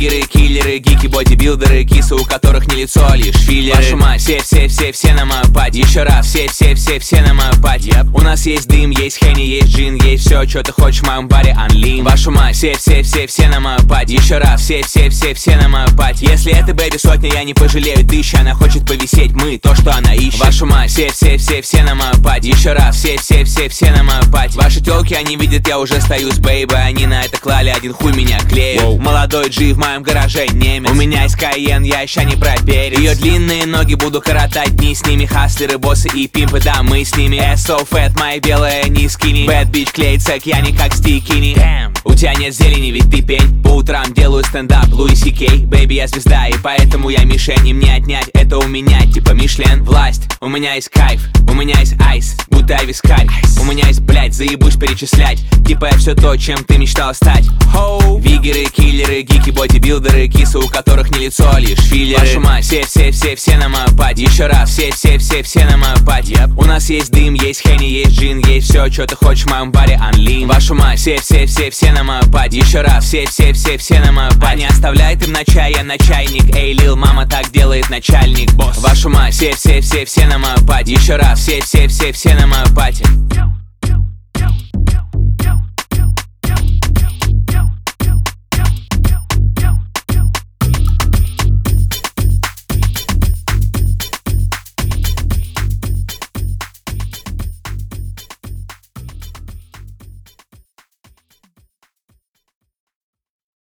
Вигеры, киллеры, гики, бодибилдеры, кисы, у которых не лицо, а лишь филлеры. Вашу мать, все на мою пати. Еще раз, все на мою пати. У нас есть дым, есть хенни, есть джин, есть все, что ты хочешь в моем баре, анлим. Вашу мать, все на мою пати. Еще раз, все на мою пати. Если это бэби сотня, я не пожалею тысячи. Она хочет повисеть, мы то, что она ищет. Вашу мать, все на мою пати. Еще раз, все на мою пати. Ваши тёлки, они видят, я уже стою с бейбой. Они на это клали, один хуй меня клеит. Молодой Джи в моем гараже немец. У меня есть Кайен, я еще не проверил. Ее длинные ноги буду коротать дни с ними. Хаслеры, боссы и пимпы, да, мы с ними. So fat, моя белая не скини. Bad bitch клеит сэк, я не как стикини. У тебя нет зелени, ведь ты пень. По утрам делаю стендап, Луи Си Кей. Бэйби, я звезда, и поэтому я мишень. И мне отнять это у меня, типа Мишлен. Власть, у меня есть кайф, у меня есть айс, будто вискарь. У меня есть, блять, заебусь перечислять. Типа я все то, чем ты мечтал стать. Вигеры, киллеры, гики, бодибилдеры, кисы, у которых не лицо, а лишь филлеры. Вашу мать, все на мою пати. Еще раз, все на мою пати. У нас есть дым, есть хенни, есть джин, есть все, что ты хочешь в моем баре, анлим. Вашу мать, все на мою пати. Еще раз, все на мою пати. Не оставляй ты на чай, я на чайник. Эй, лил, мама так делает начальник. Босс. Вашу мать, все на мою пати. Еще раз, все на мою пати.